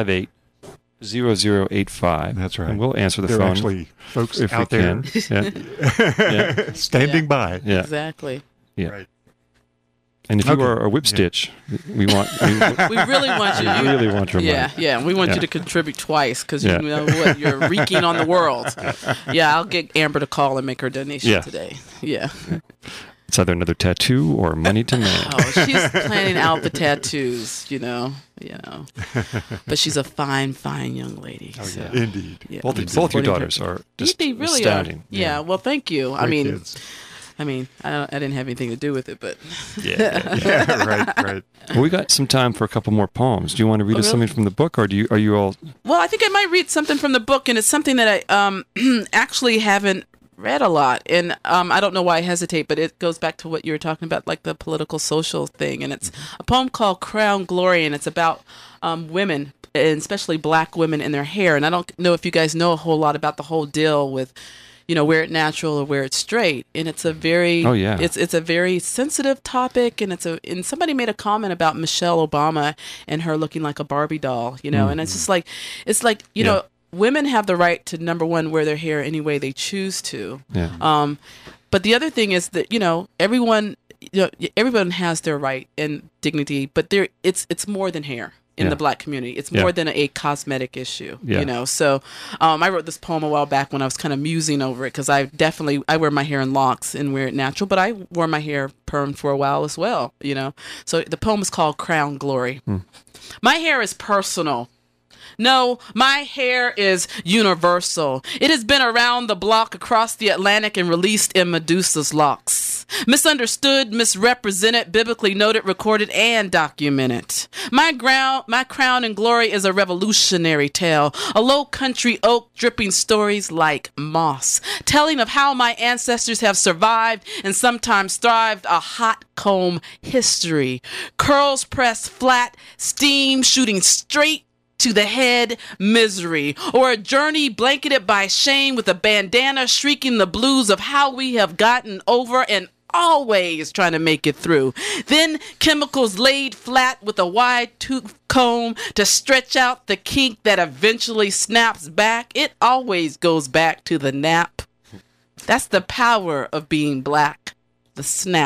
258-0085. That's right. And we'll answer the There phone are actually folks if out we there can. Yeah. standing Yeah. by. Yeah. Exactly. Yeah. Right. And if you Okay. are a whip stitch, we want We really want you. we really want your money. Yeah. We want Yeah. you to contribute twice because Yeah. you know what you're wreaking on the world. Yeah, I'll get Amber to call and make her donation Yeah. today. Yeah. It's either another tattoo or money to man. Oh, she's planning out the tattoos. But she's a fine, fine young lady. So. Indeed. Yeah. Both your According to- daughters are just They really astounding. are. Yeah. Well, thank you. I Great mean, kids. I didn't have anything to do with it, but Yeah. Yeah, right. Well, we got some time for a couple more poems. Do you want to read us really? something from the book, or are you all? well, I think I might read something from the book, and it's something that I actually haven't read a lot, and I don't know why I hesitate, but it goes back to what you were talking about, like the political social thing, and it's a poem called Crown Glory, and it's about women, and especially black women, and their hair. And I don't know if you guys know a whole lot about the whole deal with wear it natural or wear it straight, and it's a very it's a very sensitive topic, and and somebody made a comment about Michelle Obama and her looking like a Barbie doll, and it's just like women have the right to, number one, wear their hair any way they choose to. Yeah. But the other thing is that everyone has their right and dignity, but it's more than hair. In the black community, it's more than a cosmetic issue, So, I wrote this poem a while back when I was kind of musing over it, because I wear my hair in locks and wear it natural, but I wore my hair permed for a while as well, So the poem is called Crown Glory. My hair is personal. No, my hair is universal. It has been around the block, across the Atlantic, and released in Medusa's locks. Misunderstood, misrepresented, biblically noted, recorded, and documented. My crown and glory is a revolutionary tale, a low country oak dripping stories like moss, telling of how my ancestors have survived and sometimes thrived, a hot comb history. Curls pressed flat, steam shooting straight to the head, misery, or a journey blanketed by shame with a bandana shrieking the blues of how we have gotten over and always trying to make it through. Then chemicals laid flat with a wide tooth comb to stretch out the kink that eventually snaps back. It always goes back to the nap. That's the power of being black, the snap.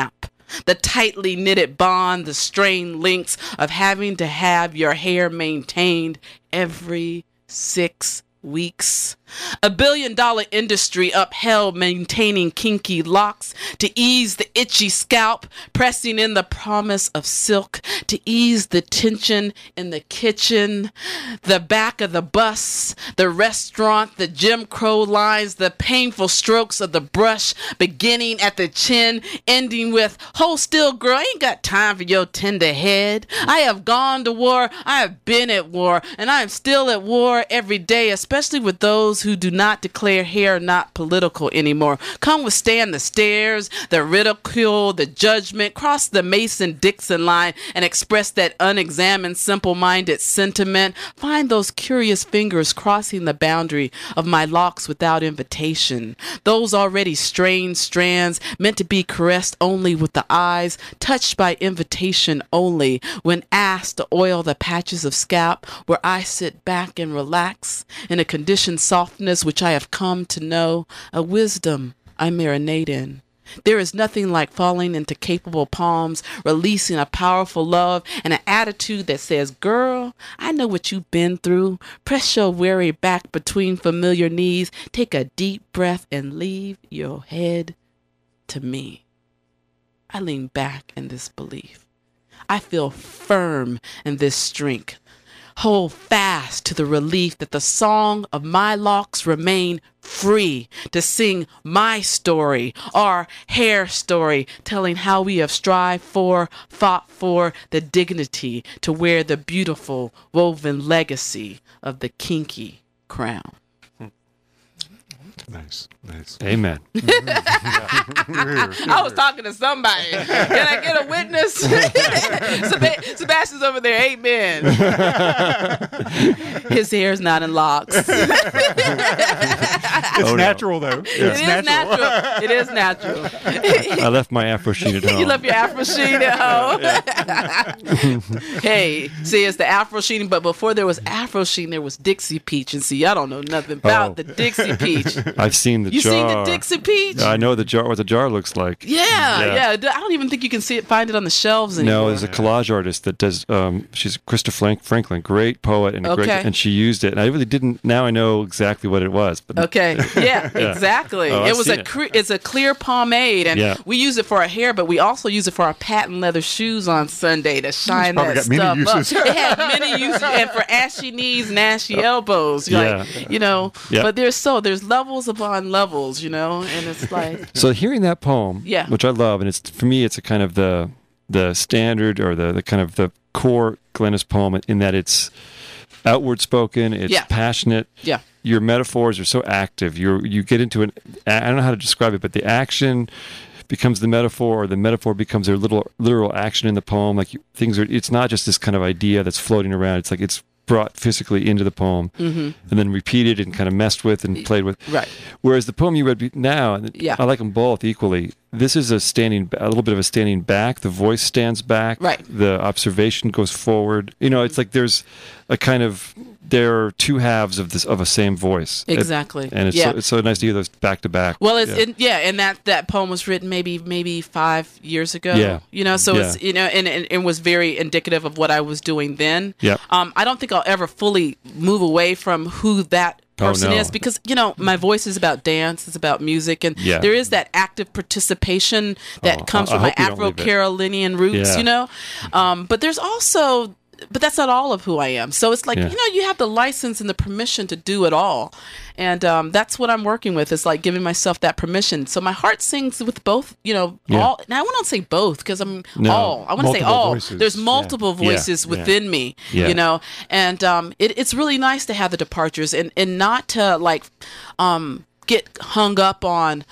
the tightly knitted bond, the strained links of having to have your hair maintained every 6 weeks. $1 billion industry upheld maintaining kinky locks to ease the itchy scalp, pressing in the promise of silk to ease the tension in the kitchen, the back of the bus, the restaurant, the Jim Crow lines, the painful strokes of the brush, beginning at the chin, ending with, "Hold still, girl, I ain't got time for your tender head. I have gone to war, I have been at war, and I am still at war every day, especially with those who do not declare hair not political anymore. Come withstand the stares, the ridicule, the judgment, cross the Mason-Dixon line and express that unexamined, simple-minded sentiment. Find those curious fingers crossing the boundary of my locks without invitation. Those already strained strands meant to be caressed only with the eyes, touched by invitation only, when asked to oil the patches of scalp where I sit back and relax in a conditioned softness which I have come to know, a wisdom I marinate in. There is nothing like falling into capable palms, releasing a powerful love and an attitude that says, girl, I know what you've been through. Press your weary back between familiar knees. Take a deep breath and leave your head to me. I lean back in this belief. I feel firm in this strength. Hold fast to the relief that the song of my locks remain free to sing my story, our hair story, telling how we have strived for, fought for the dignity to wear the beautiful woven legacy of the kinky crown. Nice. Amen. I was talking to somebody. Can I get a witness? Sebastian's over there. Amen. His hair's not in locks. It's natural, though. It is natural. It is natural. I left my Afro sheen at home. You left your Afro sheen at home. Hey, see, it's the Afro sheen, but before there was Afro sheen, there was Dixie Peach, and see, y'all don't know nothing about the Dixie Peach. I've seen the You jar. seen the Dixie Peach? I know the jar. What the jar looks like. Yeah. I don't even think you can find it on the shelves anymore. No, there's a collage artist that does. She's Krista Franklin, great poet and and she used it. And I really didn't. Now I know exactly what it was. But Okay. Yeah. Exactly. Oh, it I've was seen it's a clear pomade, and Yeah. we use it for our hair, but we also use it for our patent leather shoes on Sunday to shine probably that got many stuff uses. up. It had many uses, and for ashy knees and ashy elbows. Yeah. But there's levels upon levels, and it's like So hearing that poem, Yeah. which I love, and it's for me, it's a kind of the standard or the kind of the core Glennis poem in that it's outward spoken, it's Yeah. passionate. Yeah. Your metaphors are so active. You get into an. I don't know how to describe it, but the action becomes the metaphor, or the metaphor becomes their literal action in the poem. Like things are. It's not just this kind of idea that's floating around. It's like it's brought physically into the poem and then repeated and kind of messed with and played with. Right. Whereas the poem you read now, and Yeah. I like them both equally. This is a little bit of a standing back. The voice stands back. Right. The observation goes forward. It's like there are two halves of a same voice. Exactly. And it's so nice to hear those back to back. Well, and that poem was written maybe 5 years ago. Yeah. So Yeah. it's and it was very indicative of what I was doing then. Yep. I don't think I'll ever fully move away from who that person no. is, because my voice is about dance, it's about music, and Yeah. there is that active participation that comes I from my hope you don't leave it. Afro-Carolinian roots. Yeah. But there's also. But that's not all of who I am. So it's like, Yeah. you have the license and the permission to do it all. And that's what I'm working with, is like giving myself that permission. So my heart sings with both, all. Now I want to say both because I'm all. I want to say Multiple all. voices. There's multiple voices within me, Yeah. And it's really nice to have the departures and not to like get hung up on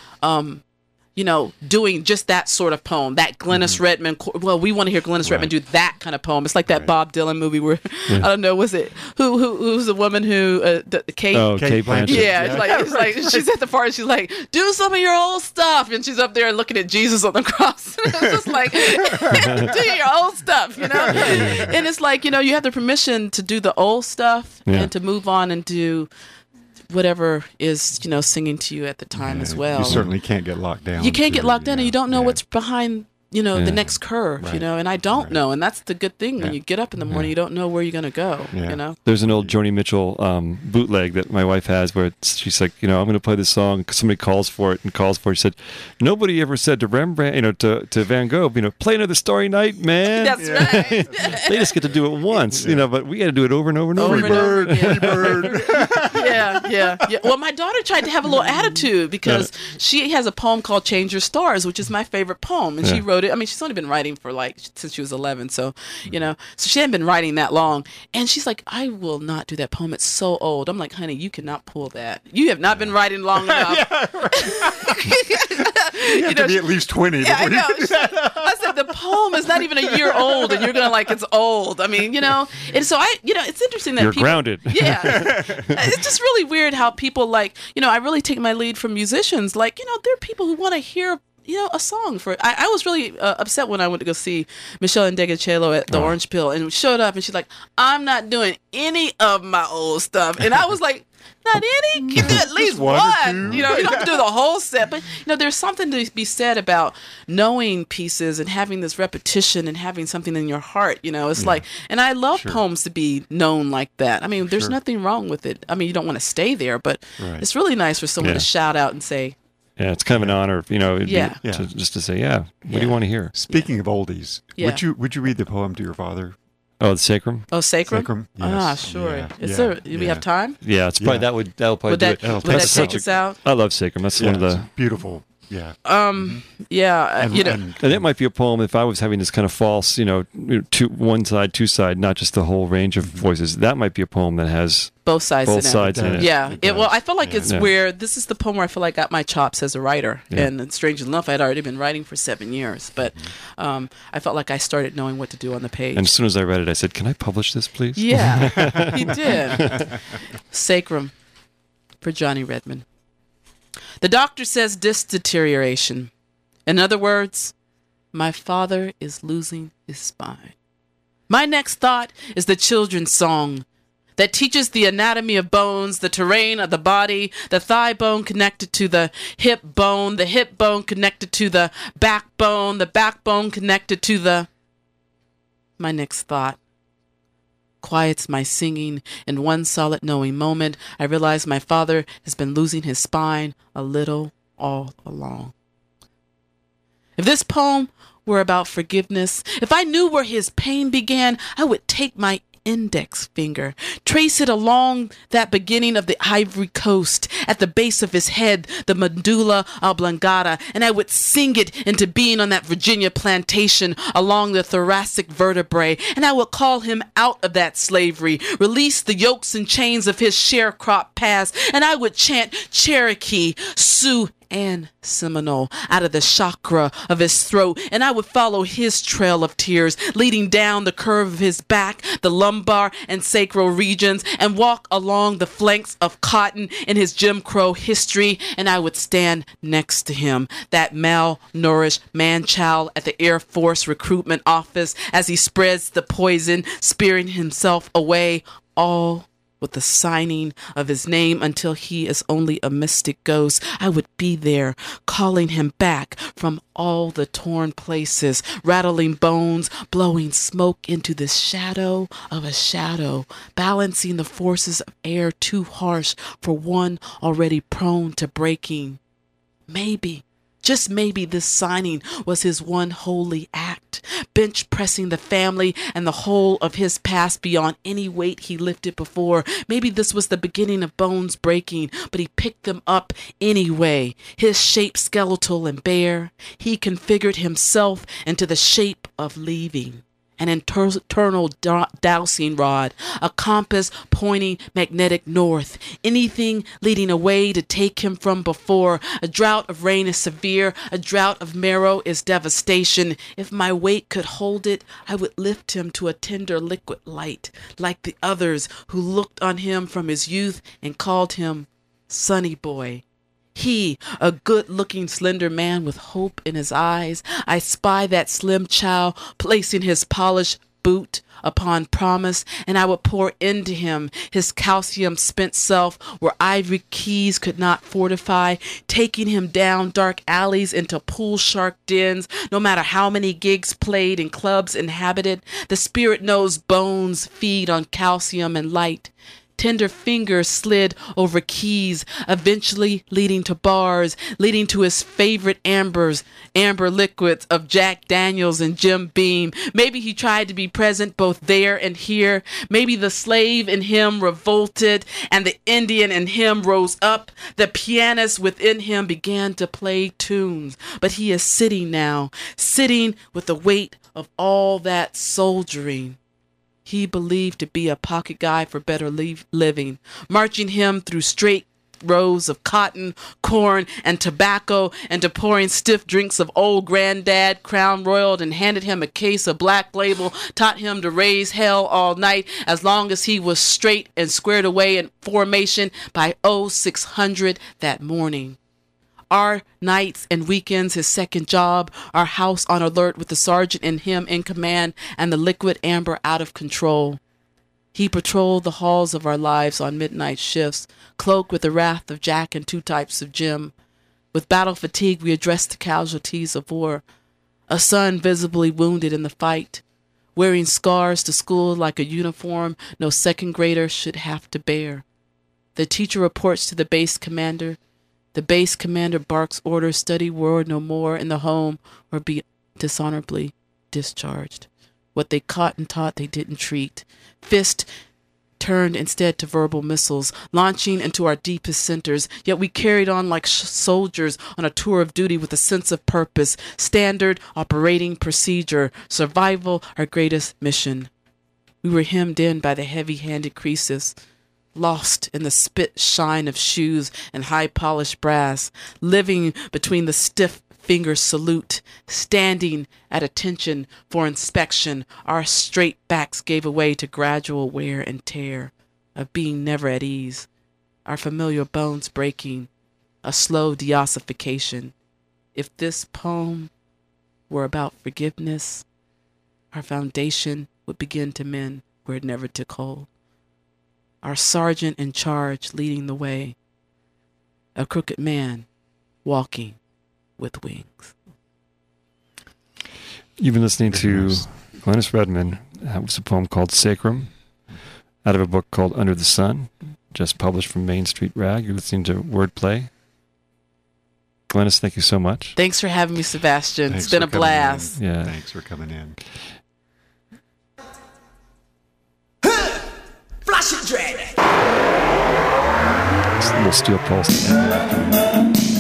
doing just that sort of poem, that Glennis Redmond. Well, we want to hear Glennis Redmond do that kind of poem. It's like that Bob Dylan movie where I don't know, was it who's the woman who Kate? Oh, Kate Blanchett. Blanchett. Yeah, it's like she's at the party. She's like, do some of your old stuff, and she's up there looking at Jesus on the cross. It's just like, do your old stuff, And it's like, you have the permission to do the old stuff and to move on and do whatever is singing to you at the time as well. You certainly can't get locked down. You can't get locked in, and you don't know what's behind the Yeah. next curve, Right. and I don't know. And that's the good thing. When Yeah. you get up in the morning, you don't know where you're going to go, Yeah. There's an old Joni Mitchell bootleg that my wife has where she's like, I'm going to play this song because somebody calls for it. She said, nobody ever said to Rembrandt, to Van Gogh, play another Starry Night, man. That's right. They just get to do it once, but we got to do it over and over and over. Over and over again. Bird. Yeah. Well, my daughter tried to have a little attitude because she has a poem called Change Your Stars, which is my favorite poem. And she Yeah. wrote it. I mean, she's only been writing for since she was 11. So, so she hadn't been writing that long. And she's like, I will not do that poem. It's so old. I'm like, honey, you cannot pull that. You have not been writing long enough. You have to be at least 20. Yeah, I before you- know. I said the poem is not even a year old, and you're gonna like it's old. I mean, and so it's interesting that You're people, grounded. Yeah, it's just really weird how people I really take my lead from musicians. There are people who want to hear. A song for. I was really upset when I went to go see Michelle Ndegeocello at the Orange Pill, and showed up, and she's like, "I'm not doing any of my old stuff," and I was like. Not any? You do at least one or one. two. You don't have to do the whole set. But, there's something to be said about knowing pieces and having this repetition and having something in your heart. It's like, and I love poems to be known like that. I mean, there's Sure. nothing wrong with it. I mean, you don't want to stay there, but Right. it's really nice for someone to Yeah. shout out and say, Yeah, it's kind of an honor, Yeah. just to say, what do you want to hear? Speaking of oldies, Yeah. would you read the poem to your father? Oh, the Sacrum? "Oh, Sacrum." Sacrum? Ah, Yes. sure. Yeah. Is Yeah. there? Do we Yeah. have time? Yeah, it's probably Yeah. that'll probably Would do that it. That'll would take that us take such us out? I love Sacrum. That's one of it's the. beautiful. Yeah. Yeah. And- and- And it might be a poem if I was having this kind of false, one side, two side, not just the whole range of voices. That might be a poem that has Both sides. both in it. sides in It it. does. Yeah. It Well, does. I feel like it's Yeah. where this is the poem where I feel like I got my chops as a writer. Yeah. And strange enough, I'd already been writing for 7 years, but I felt like I started knowing what to do on the page. And as soon as I read it, I said, "Can I publish this, please?" Yeah, he did. Sacrum for Johnny Redmond. The doctor says disc deterioration. In other words, my father is losing his spine. My next thought is the children's song that teaches the anatomy of bones, the terrain of the body, the thigh bone connected to the hip bone connected to the backbone connected to the... My next thought quiets my singing. In one solid knowing moment, I realize my father has been losing his spine a little all along. If this poem were about forgiveness, if I knew where his pain began, I would take my index finger, trace it along that beginning of the Ivory Coast, at the base of his head, the medulla oblongata, and I would sing it into being on that Virginia plantation along the thoracic vertebrae, and I would call him out of that slavery, release the yokes and chains of his sharecrop past, and I would chant Cherokee, Sioux, and Seminole out of the chakra of his throat, and I would follow his trail of tears leading down the curve of his back, the lumbar and sacral regions, and walk along the flanks of cotton in his Jim Crow history, and I would stand next to him, that malnourished man-child at the Air Force recruitment office, as he spreads the poison, spearing himself away, all with the signing of his name until he is only a mystic ghost. I would be there, calling him back from all the torn places, rattling bones, blowing smoke into the shadow of a shadow, balancing the forces of air too harsh for one already prone to breaking. Maybe, just maybe, this signing was his one holy act, bench pressing the family and the whole of his past beyond any weight he lifted before. Maybe this was the beginning of bones breaking, but he picked them up anyway. His shape skeletal and bare, he configured himself into the shape of leaving. An internal dowsing rod, a compass pointing magnetic north, anything leading away to take him from before. A drought of rain is severe, a drought of marrow is devastation. If my weight could hold it, I would lift him to a tender liquid light, like the others who looked on him from his youth and called him Sonny Boy. He, a good-looking, slender man with hope in his eyes, I spy that slim child placing his polished boot upon promise, and I would pour into him his calcium spent self where ivory keys could not fortify, taking him down dark alleys into pool shark dens. No matter how many gigs played and clubs inhabited, the spirit knows bones feed on calcium and light. Tender fingers slid over keys, eventually leading to bars, leading to his favorite amber liquids of Jack Daniels and Jim Beam. Maybe he tried to be present both there and here. Maybe the slave in him revolted and the Indian in him rose up. The pianist within him began to play tunes. But he is sitting now, sitting with the weight of all that soldiering he believed to be a pocket guy for better living, marching him through straight rows of cotton, corn, and tobacco, and to pouring stiff drinks of old granddad, Crown Royal, and handed him a case of Black Label, taught him to raise hell all night as long as he was straight and squared away in formation by 0600 that morning. Our nights and weekends, his second job, our house on alert with the sergeant and him in command and the liquid amber out of control. He patrolled the halls of our lives on midnight shifts, cloaked with the wrath of Jack and two types of Jim. With battle fatigue, we addressed the casualties of war. A son visibly wounded in the fight, wearing scars to school like a uniform no second grader should have to bear. The teacher reports to the base commander. The base commander barks orders, study word no more in the home or be dishonorably discharged. What they caught and taught they didn't treat. Fist turned instead to verbal missiles, launching into our deepest centers. Yet we carried on like soldiers on a tour of duty with a sense of purpose, standard operating procedure, survival our greatest mission. We were hemmed in by the heavy-handed creases, lost in the spit shine of shoes and high-polished brass, living between the stiff finger salute, standing at attention for inspection. Our straight backs gave way to gradual wear and tear of being never at ease, our familiar bones breaking, a slow deossification. If this poem were about forgiveness, our foundation would begin to mend where it never took hold. Our sergeant in charge leading the way, a crooked man walking with wings. You've been listening to Glennis Redmond. That was a poem called Sacrum, out of a book called Under the Sun, just published from Main Street Rag. You're listening to Wordplay. Glennis, thank you so much. Thanks for having me, Sebastian. Thanks it's been a for coming blast. in. Yeah. Thanks for coming in. Flash it, dread. It's a little steel pulse.